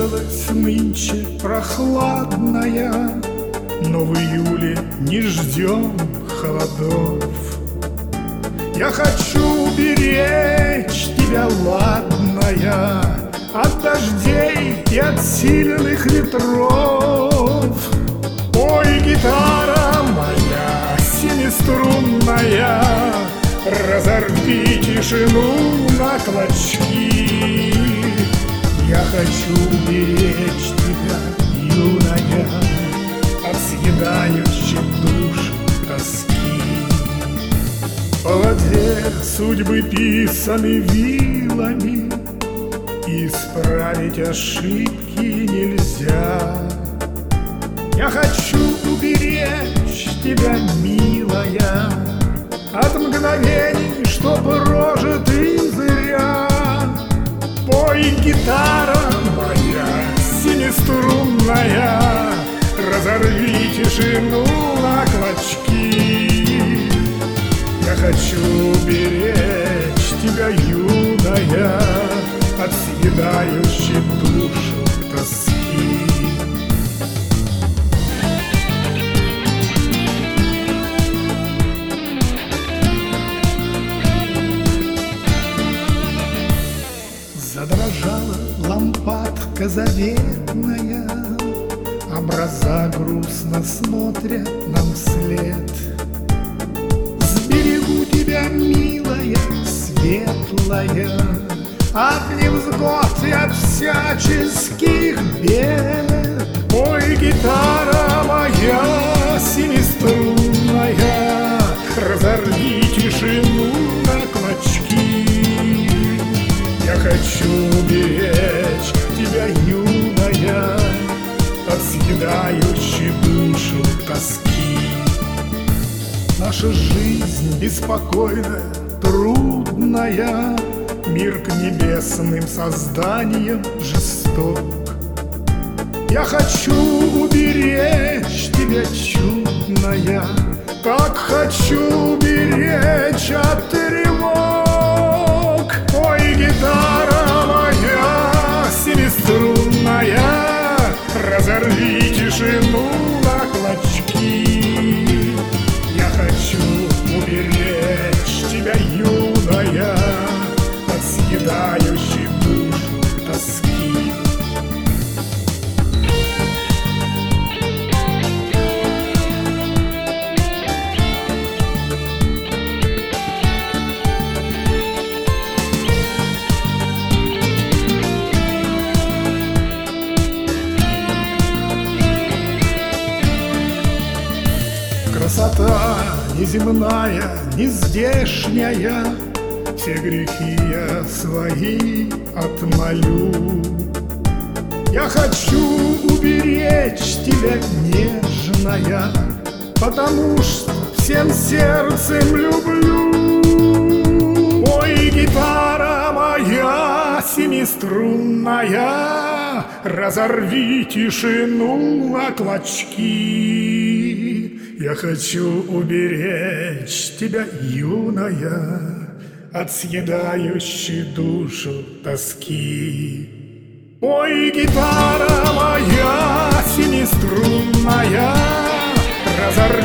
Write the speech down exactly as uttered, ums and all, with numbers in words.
выдалась нынче прохладная, но в июле не ждем холодов. Я хочу беречь тебя, ладная, от дождей и от сильных ветров. Ой, гитара моя семиструнная, разорви тишину на клочки. Я хочу беречь тебя, юная, от съедающей душу тоски. По воде судьбы писаны вилами, исправить ошибки нельзя. Я хочу уберечь тебя, милая, от мгновений, что прожиты зря. Пой, гитара моя семиструнная, разорви тишину на клочки. Я хочу беречь тебя, юная, от съедающей душу тоски. Задрожала лампадка заветная, образа грустно смотрят нам вслед. Сберегу тебя, милая, светлая, от невзгод и от всяческих бед. Ой, гитара моя семиструнная, разорви тишину на клочки. Я хочу беречь тебя, юная, от съедающей душу тоски. Наша жизнь беспокойная, трудная, мир к небесным созданиям жесток. Я хочу уберечь тебя, чудная, как хочу уберечь от тревог. Ой, гитара моя семиструнная, разорви тишину на клочки. Я хочу уберечь тебя, юная, от съедающей душу тоски. Красота неземная, нездешняя, все грехи я свои отмолю. Я хочу уберечь тебя, нежная, потому что всем сердцем люблю. Ой, гитара моя семиструнная, разорви тишину на клочки. Я хочу уберечь тебя, юная, от съедающей душу тоски. Ой, гитара моя семиструнная, разорви